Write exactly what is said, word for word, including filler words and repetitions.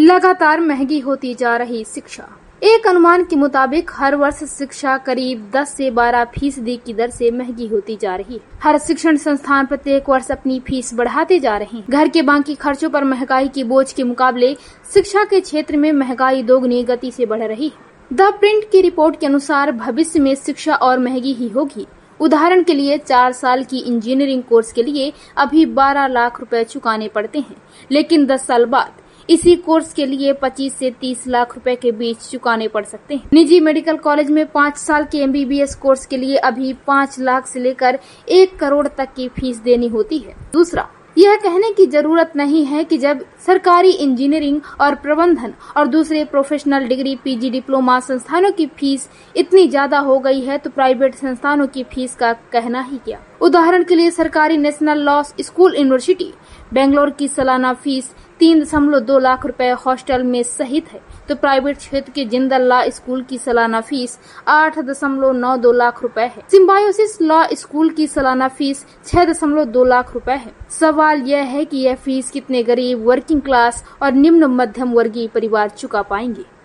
लगातार महंगी होती जा रही शिक्षा। एक अनुमान के मुताबिक हर वर्ष शिक्षा करीब दस से बारह फीसदी की दर से महंगी होती जा रही है। हर शिक्षण संस्थान प्रत्येक वर्ष अपनी फीस बढ़ाते जा रहे हैं। घर के बाकी खर्चों पर महंगाई के बोझ के मुकाबले शिक्षा के क्षेत्र में महंगाई दोगुनी गति से बढ़ रही है। द प्रिंट की रिपोर्ट के अनुसार भविष्य में शिक्षा और महंगी ही होगी। उदाहरण के लिए चार साल की इंजीनियरिंग कोर्स के लिए अभी बारह लाख रुपए चुकाने पड़ते हैं, लेकिन दस साल बाद इसी कोर्स के लिए पच्चीस से तीस लाख रुपए के बीच चुकाने पड़ सकते हैं। निजी मेडिकल कॉलेज में पाँच साल के एमबीबीएस कोर्स के लिए अभी पाँच लाख से लेकर एक करोड़ तक की फीस देनी होती है। दूसरा, यह कहने की जरूरत नहीं है कि जब सरकारी इंजीनियरिंग और प्रबंधन और दूसरे प्रोफेशनल डिग्री पीजी डिप्लोमा संस्थानों की फीस इतनी ज्यादा हो गई है तो प्राइवेट संस्थानों की फीस का कहना ही क्या। उदाहरण के लिए सरकारी national law school university Bangalore की सालाना फीस तीन दशमलव दो लाख रुपए हॉस्टल में सहित है, तो प्राइवेट क्षेत्र के जिंदल लॉ स्कूल की सालाना फीस आठ दशमलव नौ दो लाख रुपए है। सिम्बायोसिस लॉ स्कूल की सालाना फीस छह दशमलव दो लाख रुपए है। सवाल यह है कि यह फीस कितने गरीब, वर्किंग क्लास और निम्न मध्यम वर्गीय परिवार चुका पाएंगे।